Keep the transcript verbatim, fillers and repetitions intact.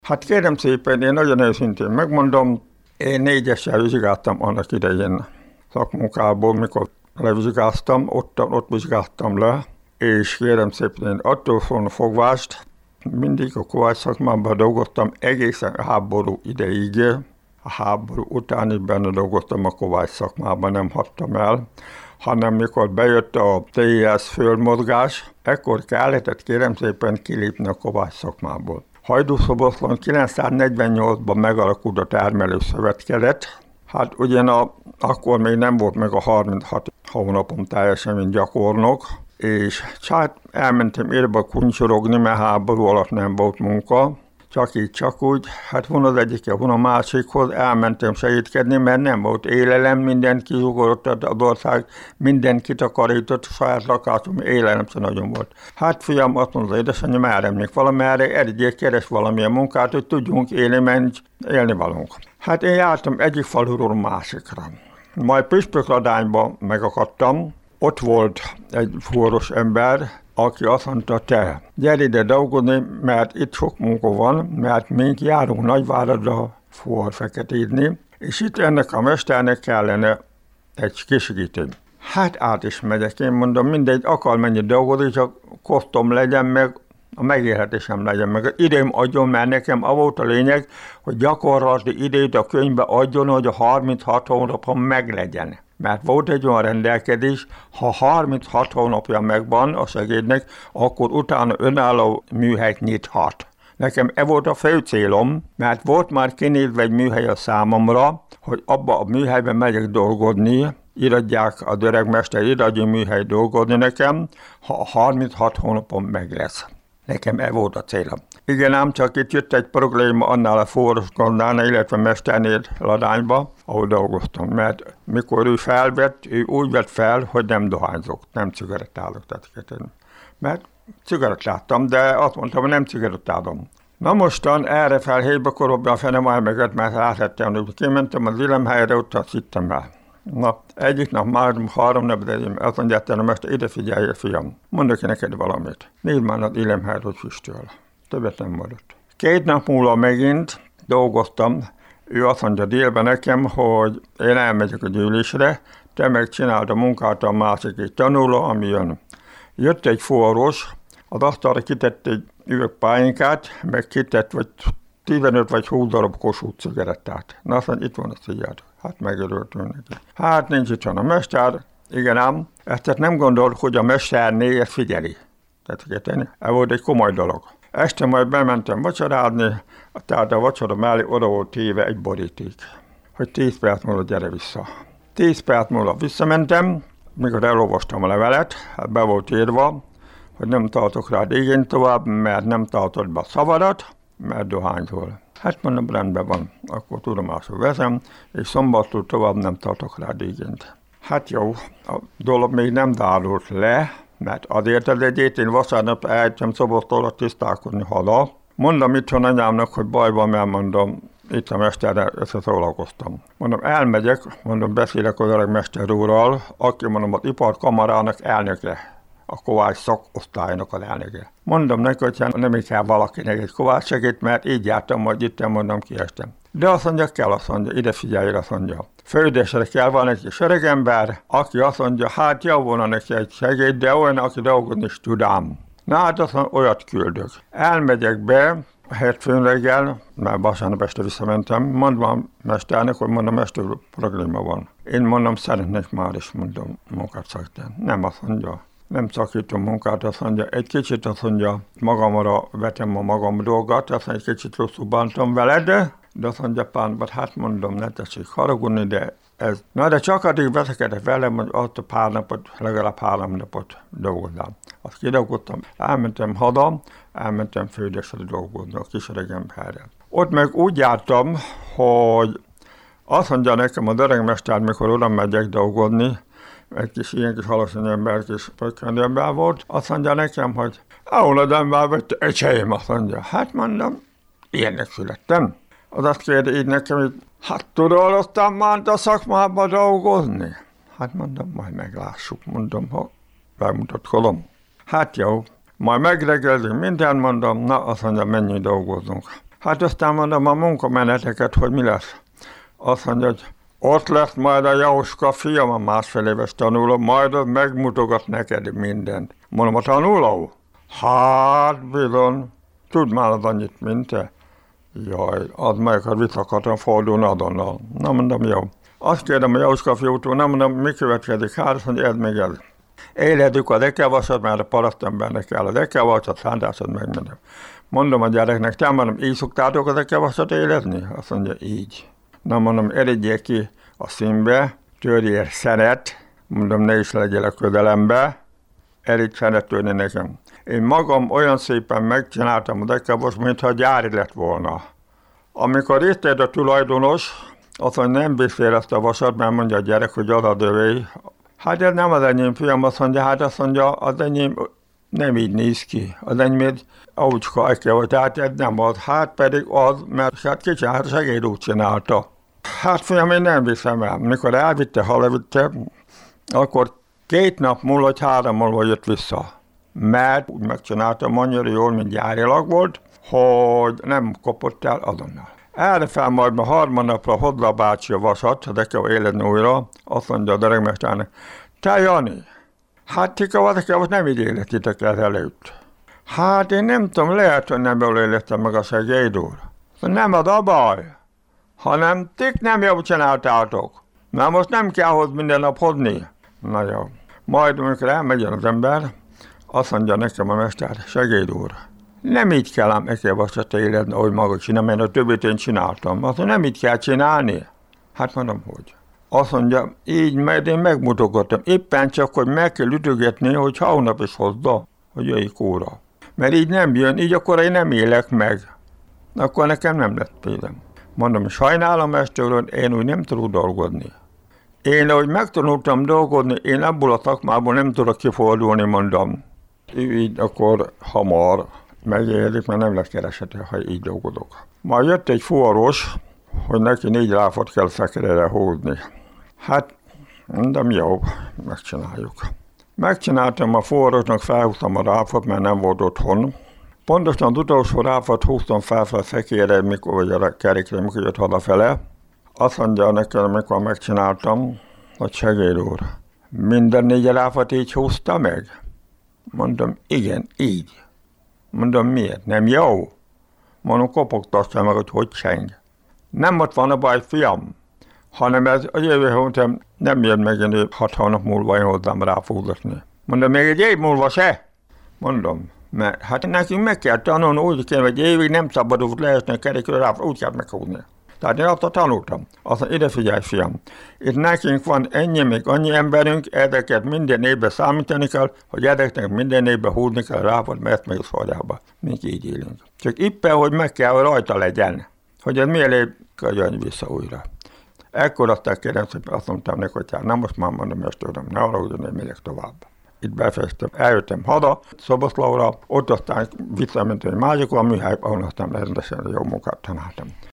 Hát kérem szépen, én nagyon őszintén megmondom, én négyessel vizsgáltam annak idején szakmunkából, mikor levizsgáztam, ott, ott vizsgáltam le, és kérem szépen, én attól fogvást mindig a kovács szakmában dolgoztam egészen a háború ideig. A háború után is benne dolgoztam a kovács szakmában, nem hagytam el, hanem mikor bejött a té i es földmozgás, ekkor kellett kérem szépen kilépni a kovács szakmából. Hajdúszoboszlón kilencszáznegyvennyolcban megalakult a termelőszövetkezet. Hát ugyan a, akkor még nem volt meg a harminchat hónapom teljesen, mint gyakornok, és hát elmentem érbe kuncsorogni, mert háború alatt nem volt munka. Csak így, csak úgy, hát von az egyikkel, von a másikhoz, elmentem segítkedni, mert nem volt élelem, mindenki zsugorott az ország, mindenki takarított, saját lakásom, élelem sem nagyon volt. Hát fiam, azt mondta az édesanyja, elremnék valamerre, egyik keres valamilyen munkát, hogy tudjunk élni, mert élni valunk. Hát én jártam egyik faluról másikra. Majd Püspökladányban megakadtam, ott volt egy fuvaros ember, aki azt mondta, te, gyere ide dolgozni, mert itt sok munka van, mert mink járunk Nagyváradra fuvarfeketézni, és itt ennek a mesternek kellene egy kisegítő. Hát át is megyek, én mondom, mindegy, akar menni dolgozni, csak kosztom legyen meg, a megélhetésem legyen meg. Az időm adjon, mert nekem az volt a lényeg, hogy gyakorlati időt a könyvbe adjon, hogy a harminchat hónapon meglegyen. Mert volt egy olyan rendelkezés, ha harminchat hónapja megvan a segédnek, akkor utána önálló műhelyt nyithat. Nekem e volt a fő célom, mert volt már kinézve egy műhely a számomra, hogy abba a műhelyben megyek dolgozni, iradják a öregmester, iradja műhely dolgozni nekem, ha a harminchat hónapon meg lesz. Nekem e volt a célom. Igen, ám csak itt jött egy probléma annál a forrásgondánál, illetve mesternél Ladányba, ahol dolgoztam. Mert mikor ő felvett, ő úgy vett fel, hogy nem dohányzok, nem cigarettálok. Mert cigarettáltam, de azt mondtam, hogy nem cigarettálom. Na mostan erre felhétbe korobban a fenem elmegett, mert láthattam, hogy kimentem az ilemhelyre, ott azt hittem el. Na, egyik nap már három napot azt mondják, a mester, ide figyelj, fiam, mondok ki neked valamit. Nézd már az ilemhelyre, hogy füstöl. Többet nem maradt. Két nap múlva megint dolgoztam, ő azt mondja délben nekem, hogy én elmegyek a gyűlésre, te meg csináld a munkát a másik egy tanuló, ami jön. Jött egy forrós, az asztalra kitett egy üvegpálinkát, meg kitett vagy tizenöt vagy húsz darab Kossuth cigarettát. Na azt mondja, itt van a cigarett. Hát megörültünk neki. Hát nincs itt a mester, igen ám, ezt nem gondolt, hogy a mesterné ezt figyeli. Tehát ez volt egy komoly dolog. Este majd bementem vacsorázni, tehát a vacsora mellé oda volt téve egy boríték, hogy tíz perc múlva gyere vissza. Tíz perc múlva visszamentem, mikor elolvastam a levelet, hát be volt írva, hogy nem tartok rád igényt tovább, mert nem tartod be a szavadat, mert dohányzol. Hát mondom, rendben van, akkor tudomásul veszem, és szombattól tovább nem tartok rád igényt. Hát jó, a dolog még nem dárult le, mert azért az egyét én vasárnap eljöttem Szoboszlóra tisztálkodni haza. Mondom itthon anyámnak, hogy baj van, mert mondom, itt a mesterrel összeszólalkoztam. Mondom, elmegyek, mondom, beszélek az öreg mester úrral, aki mondom az iparkamarának elnöke, a kovács szakosztálynak az elnöke. Mondom neki, hogy nem így kell valakinek egy kovács segít, mert így jártam, majd itt mondom, kiestem. De azt mondja, kell, azt mondja, ide figyelj, azt mondja. Földesre kell, van egy kis öregember, aki azt mondja, hát jó volna neki egy segéd, de olyan, aki dolgozni is tudám. Na hát azt mondja, olyat küldök. Elmegyek be, hétfőn reggel, mert vasárnap este visszamentem, mondom mesternek, hogy mondom, mester probléma van. Én mondom, szeretnék már is, mondom, munkát szakítani. Nem azt mondja. Nem szakítom munkát, azt mondja, egy kicsit azt mondja, magamra vetem a magam dolgot, azt mondja, egy kicsit rosszul bántam veled, de azt mondja, pánban, hát mondom, ne tessék haragudni, de ez. Na, de csak addig veszekedett velem, hogy azt a pár napot, legalább három napot dolgoznám. Azt kidolgoztam, elmentem haza, elmentem Földesre dolgozni a kis öregemberrel. Ott meg úgy jártam, hogy azt mondja nekem az öregmester, mikor oda megyek dolgozni, egy kis ilyen kis alacsony ember, kis pökkendő ember volt, azt mondja nekem, hogy ahol az ember vette, öcsém, azt mondja. Hát mondom, ilyennek születtem. Az azt kérde így nekem, hogy hát tudod aztán már a szakmában dolgozni? Hát mondom, majd meglássuk, mondom, ha bemutatkozom. Hát jó, majd megreggelzünk minden, mondom, na azt mondja, menjünk dolgozunk. Hát aztán mondom a munkameneteket, hogy mi lesz. Azt mondja, hogy ott lesz majd a Jóska fiam, a másfél éves tanuló, majd az megmutogat neked mindent. Mondom, a tanuló? Hát bizony, tud már az annyit, mint te. Jaj, az meg, hogy vissza akartam fordulni adonnal. Na mondom, jó. Azt kérdem a Jóska fiútól, nem mondom, mi következik? Hát azt mondja, ez még ez. Éledjük az ekevasat, mert a parasztembernek kell az ekevasat, szántásod megmondom. Mondom a gyereknek, te mondom, így szoktátok az ekevasat élezni? Azt mondja, így. Na mondom, eredjél ki a színbe, törjél szenet, mondom, ne is legyél a közelembe, elég szenet törni nekem. Én magam olyan szépen megcsináltam az ekevast, mintha gyári lett volna. Amikor itt a tulajdonos, azt mondja, nem beszél ezt a vasat, mert mondja a gyerek, hogy az a dövé. Hát ez nem az enyém, fiam, azt mondja, hát azt mondja, az enyém nem így néz ki. Az enyém aucska ekevas, tehát ez nem az. Hát pedig az, mert hát kicsi, hát segéd úgy csinálta. Hát fiam, én nem viszem el. Mikor elvitte, ha levitte, akkor két nap múlva, vagy három múlva jött vissza. Mert úgy megcsináltam annyira jól, mint gyárilag volt, hogy nem kopott el azonnal. Erre fel majd a harmadnapra hozza a bácsi a vasat, de kell éledni újra, azt mondja a derekmesternek, te Jani, hát ti a nem így életitek el előtt. Hát én nem tudom, lehet, hogy nem jól élettem meg a segéd úr. Nem az a baj, hanem tik nem jól csináltátok, mert most nem kell hoz minden nap hozni. Na jó. Majd, amikor elmegyen az ember, azt mondja nekem a mester, segéd úr, nem így kell ám ekevasat éledni, ahogy maga csinál, mert a többit én csináltam. Azt mondja, nem így kell csinálni. Hát mondom, hogy. Azt mondja, így, mert én megmutogattam. Éppen csak, hogy meg kell ütögetni, hogy hónap is hozza, hogy jöjjék óra. Mert így nem jön, így akkor én nem élek meg. Akkor nekem nem lett példám. Mondom, sajnálom, mester úr, én úgy nem tudok dolgozni. Én, ahogy megtanultam dolgozni, én abból a szakmából nem tudok kifordulni, mondom. Így akkor hamar megélik, mert nem lesz keresete, ha így dolgozok. Majd jött egy fuvaros, hogy neki négy ráfot kell szekerére húzni. Hát, mondom, jó, megcsináljuk. Megcsináltam a fuvarosnak, felhúztam a ráfot, mert nem volt otthon. Pontosan az utolsó ráfot húztam fel a szekére, mikor, vagy a kerékre, mikor jött hazafele. Azt mondja nekem, amikor megcsináltam, hogy segéd úr, minden négy ráfot így húzta meg? Mondom, igen, így. Mondom, miért? Nem jó? Mondom, kopogtassa meg, hogy hogy cseng. Nem ott van a baj, fiam, hanem ez a jövő hónap nem jön meg, én hat hónap múlva én hozzám ráfúzatni. Mondom, még egy év múlva se? Mondom, mert hát nekünk meg kell tanulni, úgy kell, hogy évig nem szabadult leesni a kerékről rá, úgy kell meghúzni. Tehát én azt tanultam. Azt mondja, ide figyelj, fiam, itt nekünk van ennyi, még annyi emberünk, ezeket minden évben számítani kell, hogy ezeknek minden évben húzni kell ráfot, mert meg sorjába. Mink így élünk. Csak éppen, hogy meg kell, hogy rajta legyen, hogy ez mielőbb jöjjön vissza újra. Ekkor aztán kérdem, hogy azt mondtam neki, hogy hát nem most már mondom, ezt tudom, ne arra, hogy én megyek tovább. Itt befejeztem, eljöttem haza, Szoboszlóra, ott aztán visszament egy másik a műhely, ahol aztán rendesen jó munkát tanáltam.